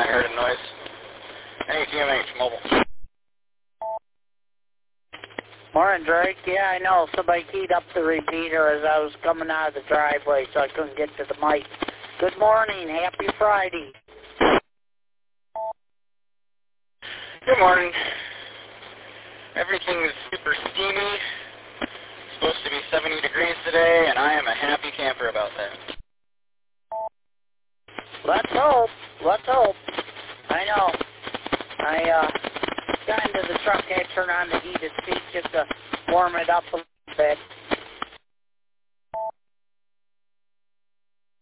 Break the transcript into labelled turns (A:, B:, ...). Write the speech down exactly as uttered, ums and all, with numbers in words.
A: I heard a noise. Hey, T M H Mobile.
B: Morning, Drake. Yeah, I know. Somebody keyed up the repeater as I was coming out of the driveway, so I couldn't get to the mic. Good morning. Happy Friday.
A: Good morning. Everything is super steamy. It's supposed to be seventy degrees today, and I am a happy camper about that.
B: Let's hope. Let's hope. I know. I uh, got into the truck. I turned on the heated seat just to warm it up a little bit.